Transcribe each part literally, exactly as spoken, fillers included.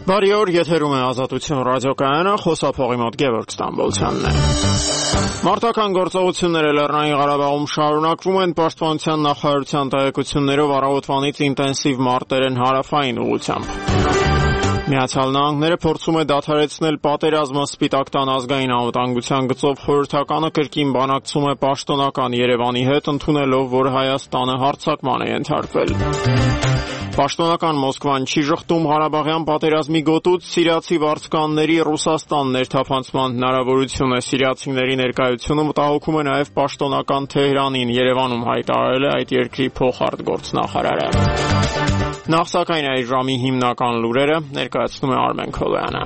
Բարի օր, եթերում է Ազատություն ռադիոկայանը, խոսափողի մոտ Գևորգ Ստամբոլցյանն է։ Մարտական գործողությունները Լեռնային Ղարաբաղում շարունակվում են, Պաշտպանության նախարարության տեղեկություններով առավոտվանից ինտենսիվ մարտեր են հարավային ուղղությամբ։ Միացյալ Նահանգները փորձում է դադարեցնել պատերազմը, Սպիտակ տան ազգային անվտանգության գծով խորհրդականը կրկին բանակցում է պաշտոնական Երևանի հետ, ընդունելով, որ Հայաստանը հարձակման է ենթարկվել։ Պաշտոնական Մոսկվան չի ժխտում Ղարաբաղյան պատերազմի գոտուց, սիրիացի վարձկանների Ռուսաստան ներթափանցման հնարավորությունը, սիրիացիների ներկայությունը մտահոգում է նաև պաշտոնական Թեհրանին, Երևանում հայտարարել է այդ երկրի փոխարտգործնախարարը։ Նախ սակայն այս ժամի հիմնական լուրերը ներկայացնում է Արմեն Քոլոյանը։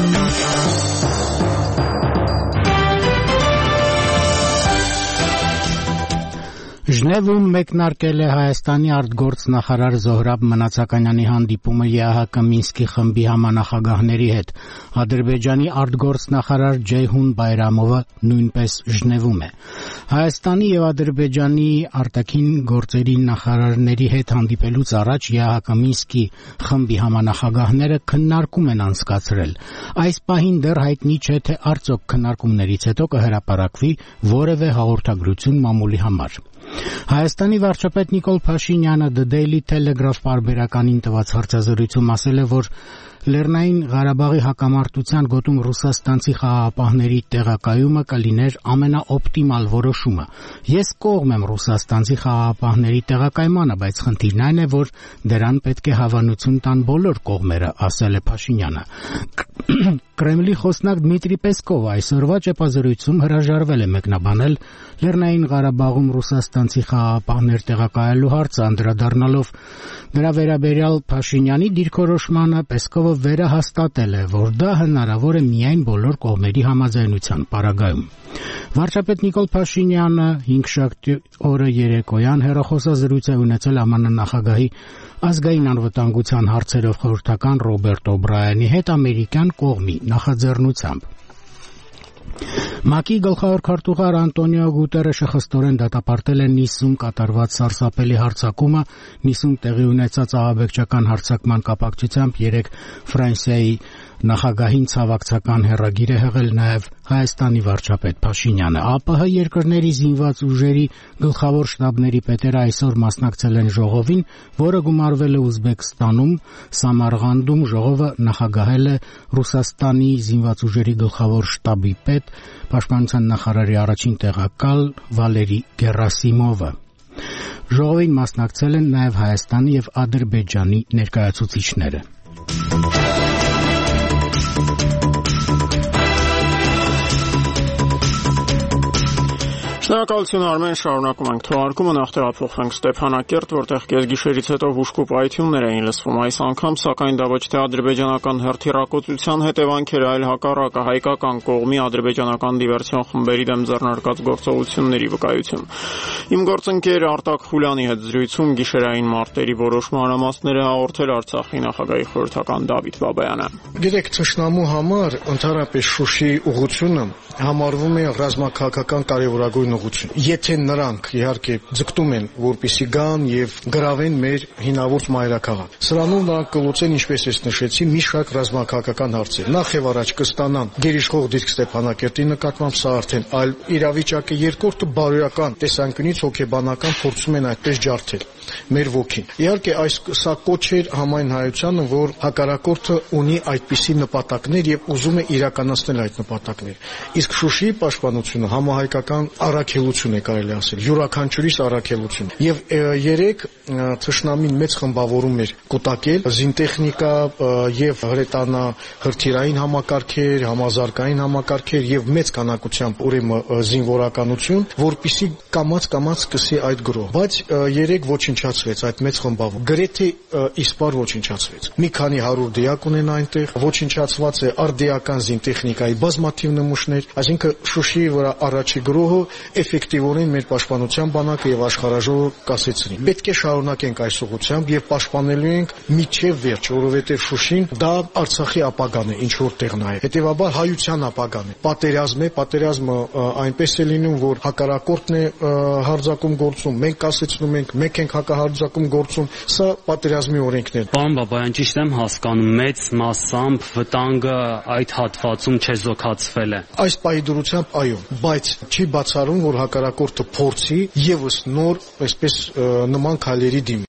Ժնևում մեկնարկել է Հայաստանի արտգործնախարար Զոհրաբ Մնացականյանի հանդիպումը ԵԱՀԿ Մինսկի խմբի համանախագահների հետ։ Ադրբեջանի արտգործնախարար Ջեյհուն Բայրամովը նույնպես Ժնևում է։ Հայաստանի եւ Ադրբեջանի արտաքին գործերի նախարարների հետ հանդիպելուց առաջ ԵԱՀԿ Մինսկի խմբի համանախագահները քննարկում են անցկացրել։ Այս պահին դեռ հայտնի չէ, թե արդյոք քննարկումներից հետո կհրապարակվի որևէ հաղորդագրություն մամուլի համար։ Հայաստանի վարչապետ Նիկոլ Փաշինյանը The Daily Telegraph պարբերականին տված հարցազրույցում ասել է, որ Լեռնային Ղարաբաղի հակամարտության գոտում ռուսաստանցի խաղաղապահների տեղակայումը կլիներ ամենաօպտիմալ որոշումը։ Ես կողմ եմ ռուսաստանցի խաղաղապահների տեղակայմանը, բայց խնդիրն այն է, որ դրան պետք է հավանություն տան բոլոր կողմերը, ասել է Փաշինյանը։ Կրեմլի խոսնակ Դմիտրի Պեսկովը այսօրվա ճեպազրույցում հրաժարվել է մեկնաբանել Լեռնային Ղարաբաղում ռուսաստանցի խաղաղապահներ տեղակայելու հարցը, անդրադառնալով դրա վերաբերյալ Փաշինյանի դիրքորոշմանը, Պեսկովը վերահաստատել է, որ դա հնարավոր է միայն բոլոր կողմերի համաձայնության պարագայում։ Վարչապետ Նիկոլ Փաշինյանը հինգշաբթի օրը երեկոյան հեռախոսազրույց է ունեցել ԱՄՆ նախագահի ազգային անվտանգության հարցերով խորհրդական Ռոբերտ Օբրայանի հետ ամերիկյան կողմի նախաձեռնությամբ։ ՄԱԿ-ի գլխավոր քարտուղար Անտոնիո Գուտերեշը խստորեն դատապարտել է Նիսում կատարված սարսափելի հարձակումը, Նիսում տեղի ունեցած ահաբեկչական հարձակման կապակցությամբ երեկ Ֆրանսիայի նախագահին ցավակցական հեռագիր է հղել նաև Հայաստանի վարչապետ Փաշինյանը։ ԱՊՀ երկրների զինված ուժերի գլխավոր շտաբների պետերը այսօր մասնակցել են ժողովին, որը գումարվել է Ուզբեկստանում, Սամարղանդում։ Ժողովը նախագահել է Ռուսաստանի զինված ուժերի գլխավոր շտաբի պետ, Պաշտպանության նախարարի առաջին տեղակալ Վալերի Գերասիմովը։ Ժողովին մասնակցել են նաև Հայաստանի եւ Ադրբեջանի ներկայացուցիչները։ Շնորհակալություն Արմեն, շարունակում ենք թողարկումը, նախ տեղափոխվենք Ստեփանակերտ, որտեղ կեսգիշերից հետո հուժկու պայթյուններ էին լսվում այս անգամ, սակայն դա ոչ թե ադրբեջանական հերթիրակոծության հետևանք էր, այլ հակառակը հայկական կողմի ադրբեջանական դիվերսիոն խմբերի դեմ ձեռնարկած գործողությունների վկայություն։ Իմ գործընկեր Արտակ Խուլյանի հետ զրույցում գիշերային մարտերի որոշ մանրամասները հաղորդել Արցախի նախագահի խորհրդական Դավիթ Բաբայանը։ Գիտեք, թշնամու համար ընդհանրապես Շուշի ուղղությունը համարվում է ռազմաքաղաքական կարևորագույն ուղղություն։ Եթե նրանք իհարկե ձգտում են, որպեսզի գան եւ գրավեն մեր հինավուրց մայրաքաղաք, սրանով նրանք կլուծեն, ինչպես ես նշեցի, մի շարք ռազմաքաղաքական հարցեր։ Նախ եւ առաջ կստանան գերիշխող դիրք Ստեփանակերտի նկատմամբ, սա արդեն այլ իրավիճակ է։ Երկրորդը բարոյական տեսանկյունից հոգեբանական փորձում են այդպես ջարդել մեր ոգին։ Իհարկե այս սա կոչ էր համայն հայությանը, որ հակառակորդը ունի այդպիսի նպատակներ եւ ուզում է իրականացնել այդ նպատակները։ Իսկ Շուշիի պաշտպանությունը համահայկական առաքելություն է, կարելի ասել, յուրաքանչյուրիս առաքելություն։ Եվ երեք թշնամին մեծ խմբավորում էր կուտակել զինտեխնիկա եւ հրետանա հրթիռային համակարգեր, համազարգային համակարգեր եւ մեծ քանակությամբ ուրեմն զինվորականություն, որպիսի կամած-կամած սկսի այդ գրոհ։ Բայց երեք ոչնչացվեց այդ մեծ խմբավորումը, գրեթե իսպար ոչնչացվեց։ Մի քանի հարյուր դիակ ունեն այնտեղ, ոչնչացված է արդիական զինտեխնիկայի բազմաթիվ նմուշներ, այսինքն Շուշիի վրա առաջի գրոհը էֆեկտիվորեն մեր պաշտպանության բանակը եւ աշխարհաժողովը կասեցնի։ Պետք է շարունակենք այս ուղղությամբ եւ պաշտպանելու ենք միջև վերջ, որովհետեւ Շուշին դա Արցախի ապագան է, ինչ որտեղ նայ։ Հետեւաբար հայության ապագան է։ Պատերազմ է, պատերազմը այնպես է լինում, որ հակառակորդն է հարձակում գործում, մենք կասեցնում ենք, մենք ենք հակահարձակում գործում, սա պատերազմի օրենքն է։ Պարոն Բաբայան, ճիշտ եմ հասկանում, մեծ մասամբ վտանգը այդ հատվածում չեզոքացվել է։ Այս պահի դրությամբ այո, բայց չի բացառում, որ հակառակորդը փորձի եւս նոր, այսպես նման քայլերի դիմի։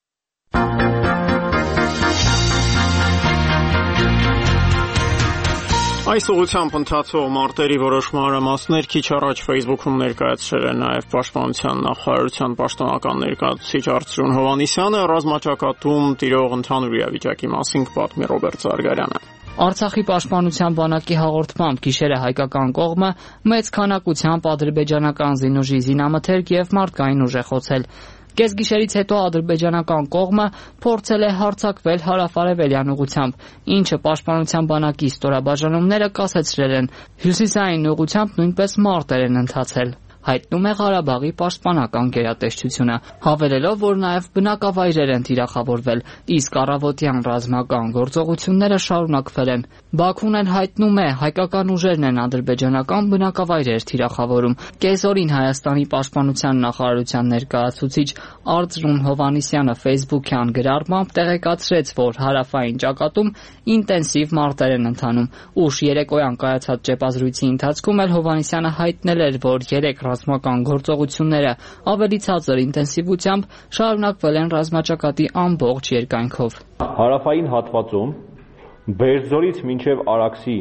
Այս ուղղությամբ ընթացող մարտերի որոշ մանրամասներ քիչ առաջ Facebook-ում ներկայացրել է նաև Պաշտպանության նախարարության պաշտոնական ներկայացուցիչ Արծրուն Հովհաննիսյանը, ռազմաճակատում տիրող ընդհանուր իրավիճակի մասին կպատմի Ռոբերտ Զարգարյանը։ Արցախի պաշտպանության բանակի հաղորդմամբ գիշերը հայկական կողմը մեծ քանակությամբ ադրբեջանական զինուժի զինամթերք եւ մարդկային ուժ է խոցել։ Կեսգիշերից հետո ադրբեջանական կողմը փորձել է հարձակվել հարավարևելյան ուղությամբ, ինչը պաշտպանության բանակի ստորաբաժանումները կասեցրել են։ Հյուսիսային ուղությամբ նույնպես մարտեր են ընթացել։ Հայտնում է Ղարաբաղի պաշտպանական գերատեսչությունը, հավելելով, որ նաև բնակավայրեր են թիրախավորվել, իսկ առավոտյան ռազմական գործողությունները շարունակվել են։ Բաքուն էլ հայտնում է, հայկական ուժերն են ադրբեջանական բնակավայրեր թիրախավորում։ Կեսօրին Հայաստանի պաշտպանության նախարարության ներկայացուցիչ Արծրուն Հովհաննիսյանը Facebook-յան գրառմամբ տեղեկացրեց, որ հարավային ճակատում ինտենսիվ մարտեր են ընթանում։ Ուշ երեկոյան կայացած ճեպազրույցի ընթացքում էլ Հովհաննիսյանը հայտնել էր, որ երեք ռազմական գործողությունները ավելի ցածր ինտենսիվությամբ շարունակվել են ռազմաճակատի ամբողջ երկայնքով։ Հարավային հատվածում Բերձորից մինչև Արաքսի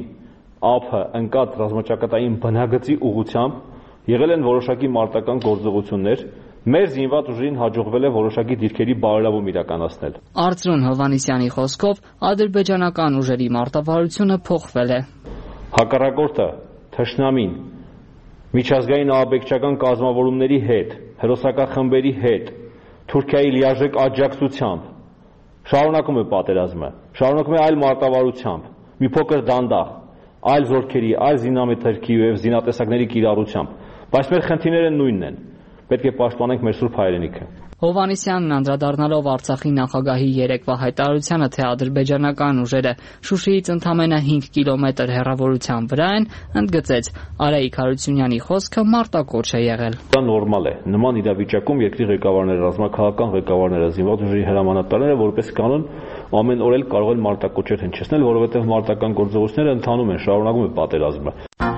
ափը ընկած ռազմաճակատային բնագծի ուղղությամբ եղել են որոշակի մարտական գործողություններ։ Մեր զինված ուժերին հաջողվել է որոշակի դիրքերի բարելավում իրականացնել։ Արծրուն Հովհաննիսյանի խոսքով ադրբեջանական ուժերի մարտավարությունը փոխվել է։ Հակառակորդը թշնամին միջազգային ահաբեկչական կազմավորումների հետ, հերոսական խմբերի հետ, Թուրքիայի լիարժեք աջակցությամբ շարունակում է պատերազմը, շարունակում է այլ մարտավարությամբ, մի փոքր դանդաղ, այլ զորքերի, այլ զինամթերքի եւ զինատեսակների կիրառությամբ, բայց մեր խնդիրները նույնն են։ Պետք է պաշտպանենք մեր սուրբ հայրենիքը։ Հովհաննիսյանն անդրադառնալով Արցախի նախագահի երեկվա հայտարարությանը, թե ադրբեջանական ուժերը Շուշիից ընդամենը հինգ կիլոմետր հեռավորության վրա են, ընդգծեց. Արայիկ Հարությունյանի խոսքը մարտակոչ է եղել։ Դա նորմալ է։ Նման իրավիճակում երկրի ղեկավարները, ռազմաքաղաքական ղեկավարները, զինված ուժերի հրամանատարները որպես կանոն ամեն օր էլ կարող են մարտակոչեր հնչեցնել, որովհետև մարտական գործողությունները ընթանում են, շարունակում է պատերազմը։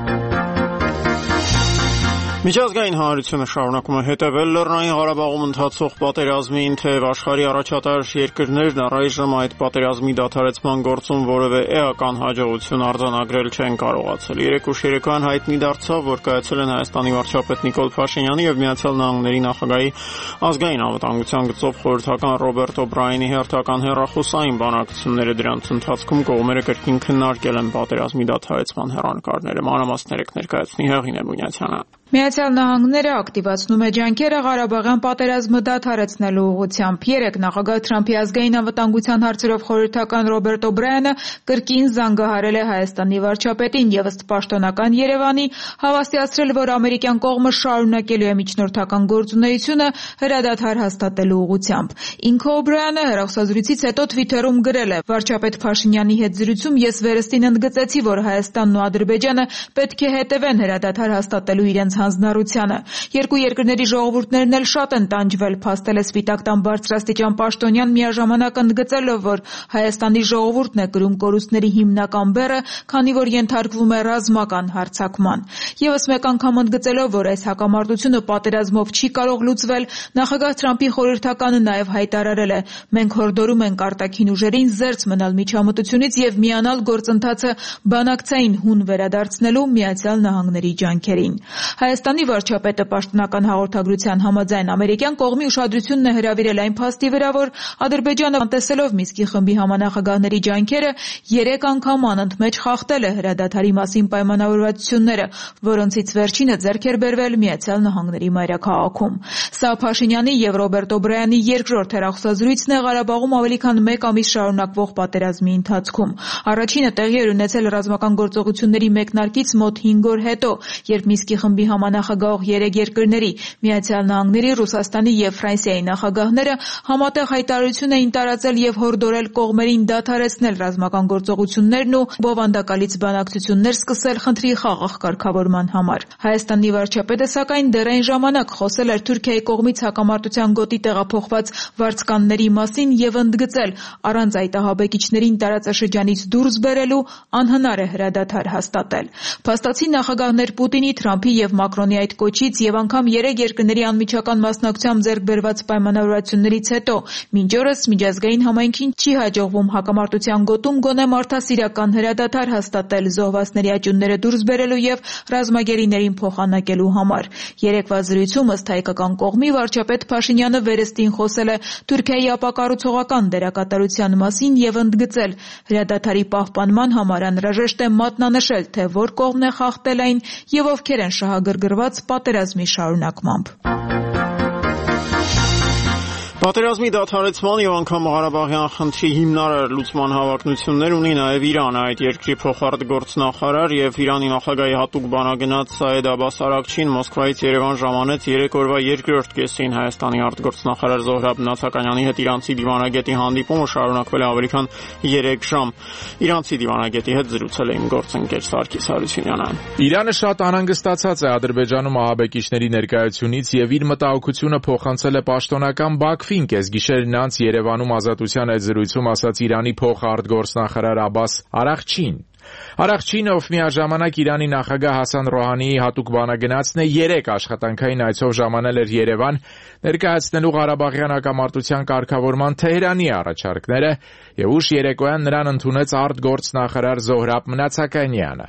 Միջազգային հանրությունը շարունակում է հետևել Լեռնային Ղարաբաղում ընթացող պատերազմին, թեև աշխարհի առաջատար երկրներն առայժմ այդ պատերազմի դադարեցման գործում որևէ էական հաջողություն արձանագրել չեն կարողացել։ Երեկոշ երեկոյան հայտնի դարձավ, որ կայացել են Հայաստանի վարչապետ Նիկոլ Փաշինյանի եւ Միացյալ Նահանգների նախագահի ազգային անվտանգության գծով խորհրդական Ռոբերտ Օբրայենի հերթական հեռախոսային բանակցությունները։ Դրանց ընթացքում կողմերը կրկին քննարկել են պատերազմի դադարեցման հեռանկարները։ Մանրամասները կներկայացնի Հեղինե Բունյացյանը։ Միացյալ Նահանգները ակտիվացնում է ջանքերը Ղարաբաղյան պատերազմը դադարեցնելու ուղղությամբ։ Երեկ նախագահ Թրամփի ազգային անվտանգության հարցերով խորհրդական Ռոբերտ Օբրայենը կրկին զանգահարել է Հայաստանի վարչապետին եւ ըստ պաշտոնական Երևանի հավաստիացրել, որ ամերիկյան կողմը շարունակելու է միջնորդական գործունեությունը հրադադար հաստատելու ուղղությամբ։ Ինքը Օբրայենը հեռախոսազրույցից հետո Twitter-ում գրել է. «Վարչապետ Փաշինյանի հետ զրույցում ես վերստին ընդգծեցի, որ Հայաստանն ու Ադրբեջանը պետք է հետևեն հրադադար հաստատելու իրենց հանձնառությանը։ Երկու երկրների ժողովուրդներն էլ շատ են տանջվել», փաստել է Սպիտակ տան բարձրաստիճան պաշտոնյան, միաժամանակ ընդգծելով, որ Հայաստանի ժողովուրդն է կրում կորուստների հիմնական բեռը, քանի որ ենթարկվում է ռազմական հարձակման։ Եվս մեկ անգամ ընդգծելով, որ այս հակամարտությունը պատերազմով չի կարող լուծվել, նախագահ Թրամփի խորհրդականը նաև հայտարարել է. «Մենք հորդորում ենք արտաքին ուժերին զերծ մնալ միջամտությունից եւ միանալ գործընթացը բանակցային հուն վերադարձնելու Միացյալ Նահանգների ջանքերին»։ Հայաստանի վարչապետը պաշտոնական հաղորդագրության համաձայն ամերիկյան կողմի ուշադրությունն է հրավիրել այն փաստի վրա, որ Ադրբեջանը անտեսելով Մինսկի խմբի համանախագահների ջանքերը երեք անգամ անընդմեջ խախտել է հրադադարի մասին պայմանավորվածությունները, որոնցից վերջինը ձեռք էր բերվել Միացյալ Նահանգների մայրաքաղաքում։ Սա Փաշինյանի եւ Ռոբերտ Օբրայանի երկրորդ հեռախոսազրույցն է Ղարաբաղում ավելի քան մեկ ամիս շարունակվող պատերազմի ընթացքում։ Առաջինը տեղի էր ունեցել ռազմական գործողությունների մեկնարկից մոտ հինգ օր հետո, երբ Մինսկի խմբի համանախագահող երեք երկրների՝ Միացյալ Նահանգների, Ռուսաստանի և Ֆրանսիայի նախագահները համատեղ հայտարարություն էին տարածել և հորդորել կողմերին դադարեցնել ռազմական գործողություններն ու բովանդակալից բանակցություններ սկսել խնդրի խաղաղ կարգավորման համար։ Հայաստանի վարչապետը, սակայն, դեռ այն ժամանակ խոսել էր Թուրքիայի կողմից հակամարտության գոտի տեղափոխված վարձկանների մասին և ընդգծել՝ առանց այդ ահաբեկիչներին տարածաշրջանից դուրս բերելու անհնար է հրադադար հաստատել։ Փաստացի նախագահներ Պուտինի, Թրամփի և Մակրոնի այդ կոչից և անգամ երեք երկրների անմիջական մասնակցությամբ ձեռք բերված պայմանավորվածություններից հետո մինչ օրս միջազգային համայնքին չի հաջողվում հակամարտության գոտում գոնե մարդասիրական հրադադար հաստատել զոհվածների աճյունները դուրս բերելու և ռազմագերիներին փոխանակելու համար։ Երեկվա զրույցում, ըստ հայկական կողմի, վարչապետ Փաշինյանը վերստին խոսել է Թուրքիայի ապակառուցողական դերակատարության մասին և ընդգծել՝ հրադադարի պահպանման համար անհրաժեշտ է մատնանշել, թե որ կողմն է խախտել այն և ովքեր են շահագրգռված պատերազմի շարունակմամբ։ Պատերազմի դադարեցման և անգամ Ղարաբաղյան խնդրի հիմնարար լուծման հավակնություններ ունի նաև Իրանը։ Այդ երկրի փոխարտգործնախարար և Իրանի նախագահի հատուկ բանագնաց Սաեդ Աբբաս Արաքչին Մոսկվայից Երևան ժամանեց երեք օրվա երկրորդ կեսին Հայաստանի արտգործնախարար Զոհրաբ Նացականյանի հետ իրանցի դիվանագետի հանդիպումը շարունակվել է ավելի քան երեք ժամ։ Իրանցի դիվանագետի հետ զրուցել է իմ գործընկեր Սարգիս Հարությունյանը։ Իրանը շատ անհանգստացած է Ադրբեջանում ահաբեկիչների ներկայությունից և իր մտահոգությունը փոխանցել է պաշտոնական Բաքվին։ Կեսգիշերն անց Երևանում Ազատության այդ զրույցում ասաց Իրանի փոխարտգործնախարար Աբբաս Արաքչին։ Արաքչին, ով միաժամանակ Իրանի նախագահ Հասան Ռոհանիի հատուկ բանագնացն է, երեք աշխատանքային այցով ժամանել էր Երևան ներկայացնելու Ղարաբաղյան հակամարտության կարգավորման Թեհրանի առաջարկները և ուշ երեկոյան նրան ընդունեց արտգործնախարար Զոհրաբ Նացականյանը։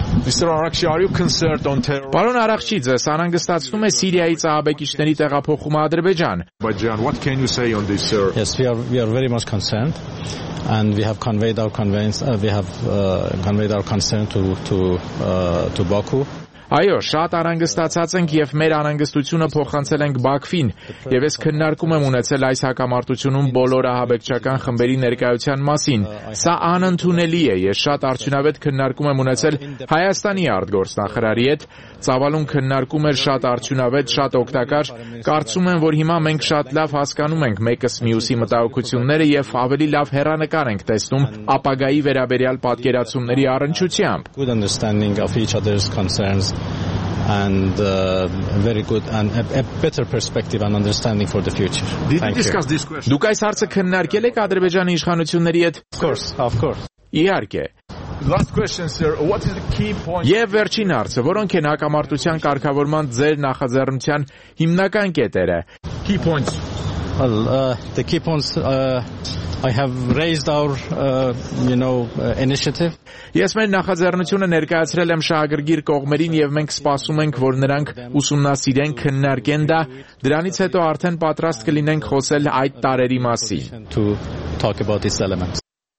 Պարոն Արաքչի, ձեզ անհանգստացնում է Սիրիայից ահաբեկիչների տեղափոխումը Ադրբեջան։ Yes, we are we are very much concerned and we have conveyed our conveyance uh, we have uh, conveyed our concern to to uh, to Baku. Այո, շատ անհանգստացած ենք և մեր անհանգստությունը փոխանցել ենք Բաքվին և ես քննարկում եմ ունեցել այս հակամարտությունում բոլոր ահաբեկչական խմբերի ներկայության մասին։ Սա անընդունելի է։ Ես շատ արդյունավետ քննարկում եմ ունեցել Հայաստանի արտգործնախարարի հետ, ծավալուն քննարկում էր շատ արդյունավետ, շատ օգտակար։ Կարծում եմ, որ հիմա մենք շատ լավ հասկանում ենք մեկս մյուսի մտահոգությունները և ավելի լավ հեռանկար ենք տեսնում ապագայի վերաբերյալ պատկերացումների առնչությամբ։ Good understanding of each other's concerns and uh, very good and a, a better perspective and understanding for the future. Did you discuss this question? Դուք այս հարցը քննարկել եք Ադրբեջանի իշխանությունների հետ? Of course, of course. Իհարկե։ Last question, sir. What is the key point? Եվ վերջին հարցը, որոնք են հակամարտության կարգավորման ձեր նախաձեռնության հիմնական կետերը? Key points. Well, uh, the key points uh, I have raised our uh, you know uh, initiative. Ես մեր նախաձեռնությունը ներկայացրել եմ շահագրգիռ կողմերին եւ մենք սպասում ենք, որ նրանք ուսումնասիրեն, քննարկեն դա, դրանից հետո արդեն պատրաստ կլինենք խոսել այդ տարերի մասին. To talk about these elements.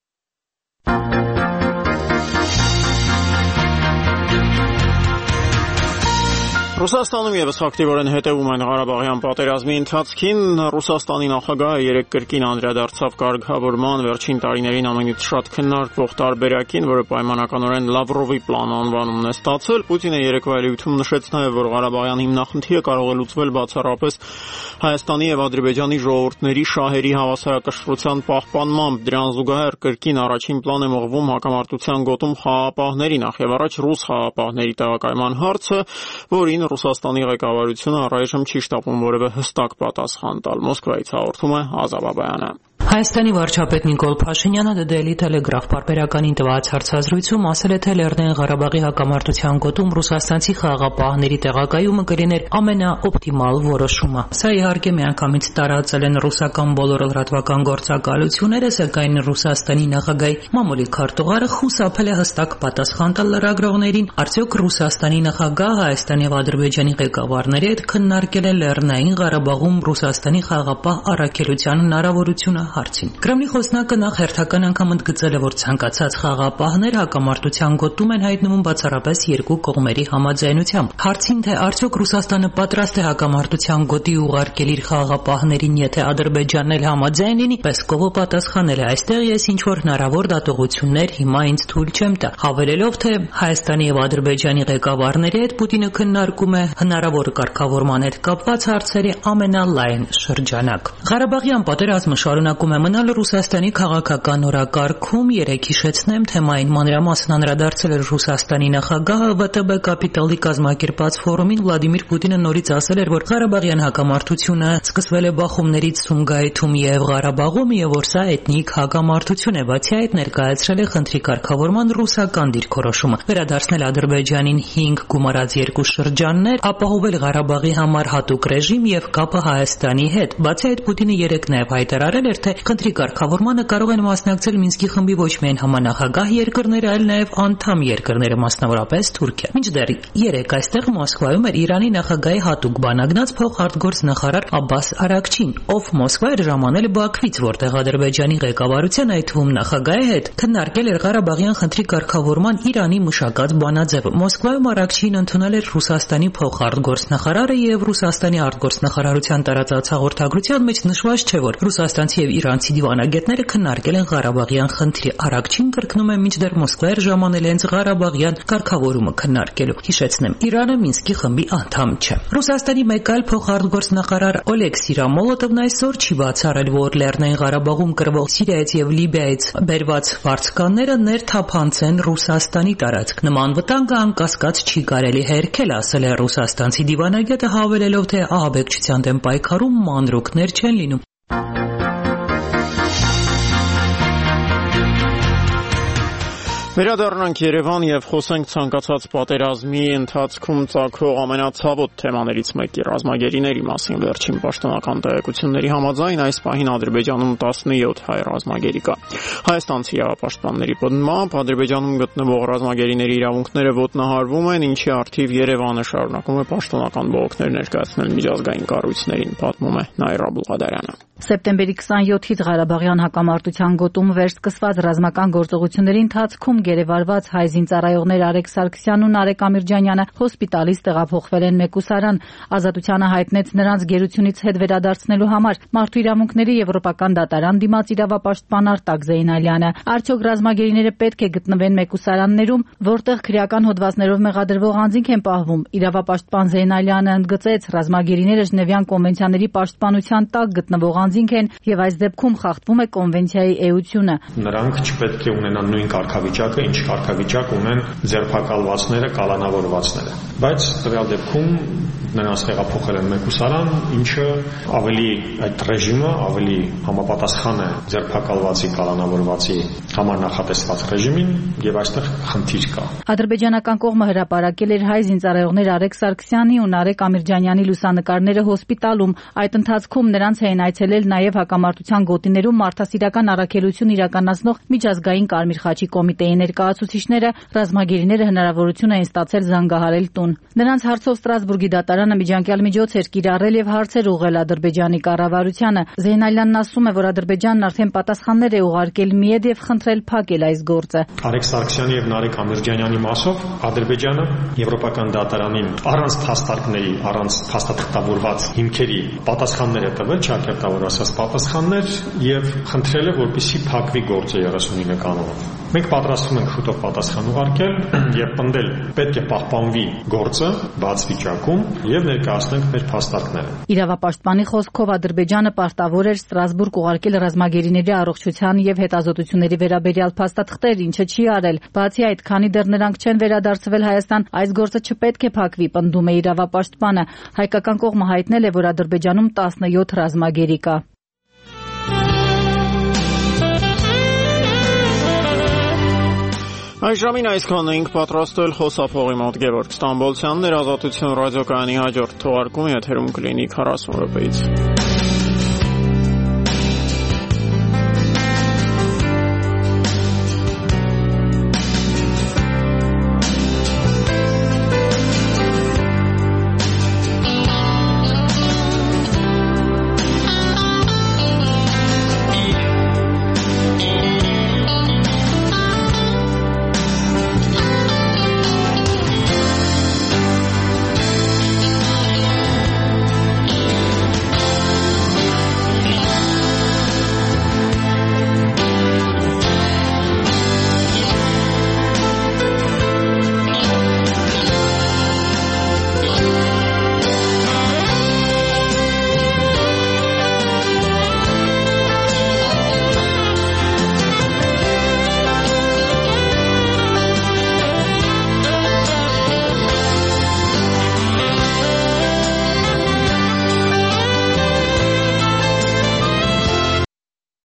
Ռուսաստանում եւս ակտիվորեն հետևում են Ղարաբաղյան պատերազմի ընթացքին։ Ռուսաստանի նախագահը երեք կրկին անդրադարձավ կարգավորման վերջին տարիներին ամենից շատ քննարկվող տարբերակին, որը պայմանականորեն Լավրովի պլան անվանումն է ստացել։ Պուտինը երեկվա ելույթում նշեց նաեւ, որ Ղարաբաղյան հիմնախնդիրը կարող է լուծվել բացառապես Հայաստանի եւ Ադրբեջանի ժողովուրդների շահերի հավասարակշռության պահպանմամբ։ Դրան զուգահեռ կրկին առաջին պլան է մղվում հակամարտության գոտում խաղաղապահների, նախևառաջ ռուս խաղաղապահների տեղակայման հարցը, որին Ռուսաստանի ղեկավարությունը առայժմ չի շտապում որևէ հստակ պատասխան տալ։ Մոսկվայից հաղորդում է Ազա Բաբայանը։ Հայաստանի վարչապետ Նիկոլ Փաշինյանը Daily Telegraph պարբերականին տված հարցազրույցում ասել է, թե Լեռնային Ղարաբաղի հակամարտության գոտում ռուսաստանցի խաղաղապահների տեղակայումը կլիներ ամենաօպտիմալ որոշումը։ Սա իհարկե միանգամից տարածել են ռուսական բոլոր լրատվական գործակալությունները, սակայն Ռուսաստանի նախագահի մամուլի քարտուղարը խուսափել է հստակ պատասխան տալ լրագրողներին, արդյոք Ռուսաստանի նախագահը Հայաստանի եւ Ադրբեջանի ղեկավարների հետ քննարկել է Լեռնային Ղարաբաղում Ռուսաստանի խաղաղապահ առաքելության հնարավորությունը։ հարցին։ Կրեմլի խոսնակը նախ հերթական անգամ ընդգծել է, որ ցանկացած խաղապահներ հակամարտության գոտում են հայտնվում բացառապես երկու կողմերի համաձայնությամբ։ Հարցին, թե արդյոք Ռուսաստանը պատրաստ է հակամարտության գոտի ուղարկել իր խաղապահներին, եթե Ադրբեջանն էլ համաձայն լինի, Պեսկովը պատասխանել է. «Այստեղ ես ինչ-որ հնարավոր դատողություններ հիմա ինձ թույլ չեմ տա», հավելելով, թե Հայաստանի եւ Ադրբեջանի ղեկավարների հետ Պուտինը քննարկում է հնարավոր կարգավորման հետ կապված հարցերի ամենալայն շրջանակ։ Ղարաբաղյան պատերազմը շարունակում է մնալ Ռուսաստանի քաղաքական օրակարգում։ Երեկ հիշեցնեմ, թեմային մանրամասն անդրադարձել էր Ռուսաստանի նախագահը ՎՏԲ կապիտալի կազմակերպած ֆորումին։ Վլադիմիր Պուտինը նորից ասել էր, որ Ղարաբաղյան հակամարտությունը սկսվել է բախումներից Սումգայիթում եւ Ղարաբաղում եւ որ սա էթնիկ հակամարտություն է։ Բացի այդ, ներկայացրել է խնդրի կարգավորման ռուսական դիրքորոշումը, վերադարձնել Ադրբեջանին հինգ գումարած երկու շրջաններ, ապահովել Ղարաբաղի համար հատուկ ռեժիմ եւ կապը Հայաստանի հետ։ Բացի այդ, Պուտինը երեկ նաեւ հայտարարել էր, թե խնդրի կարգավորմանը կարող են մասնակցել Մինսկի խմբի ոչ միայն համանախագահ երկրները, այլ նաեւ անդամ երկրները, մասնավորապես Թուրքիա։ Մինչդեռ երեկ այստեղ Մոսկվայում էր Իրանի նախագահի հատուկ բանագնաց փոխարտգործնախարար Աբբաս Արաքչին, ով Մոսկվա էր ժամանել Բաքվից, որտեղ Ադրբեջանի ղեկավարության, այդ թվում նախագահի հետ քննարկել էր Ղարաբաղյան խնդրի կարգավորման Իրանի մշակած բանաձևը։ Մոսկվայում Արաքչին ընդունել էր Ռուսաստանի փոխարտգործնախարարը եւ Ռուսաստանի արտգործնախարարության տարածած հաղորդագրության մեջ նշված չէ, որ ռուսաստանցի եւ իրանցի դիվանագետները քննարկել են Ղարաբաղյան խնդրի։ Արաքչին կրկնում է, մինչդեռ Մոսկվա էր ժամանել հենց Ղարաբաղյան կարգավորումը քննարկելու։ Հիշեցնեմ, Իրանը Մինսկի խմբի անդամ չէ։ Ռուսաստանի մեկ այլ փոխարտգործնախարար Օլեքսի Ռամոլոտովն այսօր չի բացառել, որ Լեռնային Ղարաբաղում կրվող Սիրիայից եւ Լիբիայից բերված վարձկանները ներթափանցեն Ռուսաստանի տարածք։ Նման վտանգը անկասկած չի կարելի հերքել, ասել է ռուսաստանցի դիվանագետը, հավելելով, թե ահաբեկչության դեմ պայքարում մանրուքներ չեն լինում։ Վերադառնանք Երևան եւ խոսենք ցանկացած պատերազմի ընթացքում ծագող ամենացավոտ թեմաներից մեկի ռազմագերիների մասին։ Վերջին պաշտոնական տեղեկությունների համաձայն այս պահին Ադրբեջանում տասնյոթ հայ ռազմագերի կա։ Հայաստանցի իրավապաշտպանների պնդմամբ Ադրբեջանում գտնվող ռազմագերիների իրավունքները ոտնահարվում են, ինչի առթիվ Երևանը շարունակում է պաշտոնական բողոքներ ներկայացնել միջազգային կառույցներին, պատմում է Նայրա Բուղադարյանը։ Սեպտեմբերի քսաներկուից Ղարաբաղյան հակամարտության գոտում վերսկսված ռազմական գործողությունների ընթացքում գերեվարված հայ զինծառայողներ Արեգ Սարգսյանն ու Նարեկ Ամիրջանյանը հոսպիտալից տեղափոխվել են Մեկուսարան։ Ազատությանը հայտնեց նրանց գերությունից հետ վերադարձնելու համար Մարդու իրավունքների եվրոպական դատարան դիմաց իրավապաշտպան Արտակ Զեյնալյանը։ Արդյոք ռազմագերիները պետք է գտնվեն Մեկուսարաններում, որտեղ քրեական հոդվածներով մեղադրվող անձինք են պահվում։ Իրավապաշտպան Զեյնալյանը ընդգծեց, ռազմագերիները Ժնևյան կոնվենցիաների պաշտպանության տակ գտնվող անձինք են եւ այս դեպքում խախտվում է կոնվենցիայի էությունը։ Նրանք չպետք է ունենան նույն կարգավիճակը, ինչ կարգավիճակ ունեն ձերբակալվածները, կալանավորվածները։ Բայց տվյալ դեպքում նրանց տեղափոխել են Մեկուսարան, ինչը ավելի այդ ռեժիմը ավելի համապատասխան է ձերբակալվածի, կալանավորվածի համար նախատեսված ռեժիմին եւ այստեղ խնդիր կա։ Ադրբեջանական կողմը հրապարակել էր հայ զինծառայողներ Արեգ Սարգսյանի ու Նարեկ Ամիրջանյանի լուսանկարները հոսպիտալում։ Այդ ընթացքում նրանց էին այցելել նաեւ հակամարտության գոտիներում մարդասիրական առաքելություն իրականացնող միջազգային Կարմիր խաչի կոմիտեի ներկայացուցիչները, ռազմագերիները հնարավորություն էին ստացել զանգահարել տուն։ Նրանց հարցով Ստրասբուրգի դատարանը միջանկյալ միջոց էր կիրառել եւ հարցեր ուղղել Ադրբեջանի կառավարությանը։ Զեյնալյանն ասում է, որ Ադրբեջանն արդեն պատասխաններ է ուղարկել միեդ եւ խնդրել փակել այս գործը։ Արեգ Սարգսյանի եւ Նարեկ Ամիրջանյանի մասով Ադրբեջանը Եվրոպական դատարանին առանց փաստարկների, առանց փաստաթղթավորված հիմքերի պատասխաններ է տվել, չակերտավորված պատասխաններ եւ խնդրել է, որպեսզի փակվի գործը երեսունինը կանոնով։ Մենք պատրաստվում ենք շուտով պատասխան ուղարկել եւ պնդել պետք է պահպանվի գործը բաց վիճակում եւ ներկայացնենք մեր փաստարկները։ Իրավապաշտպանի խոսքով Ադրբեջանը պարտավոր էր Ստրասբուրգ ուղարկել ռազմագերիների առողջության եւ հետազոտությունների վերաբերյալ փաստաթղթեր, ինչը չի արել։ Բացի այդ, քանի դեռ նրանք չեն վերադարձվել Հայաստան, այս գործը չպետք է փակվի, պնդում է իրավապաշտպանը։ Հայկական կողմը հայտնել է, որ Ադրբեջանում տասնյոթ ռազմագերի կա։ Այժմին այսքանն էինք պատրաստել խոսափողի մոտ Գևորգ Ստամբոլցյանն էր, Ազատություն ռադիոկայանի հաջորդ թողարկումը եթերում կլինի քառասուն րոպեից։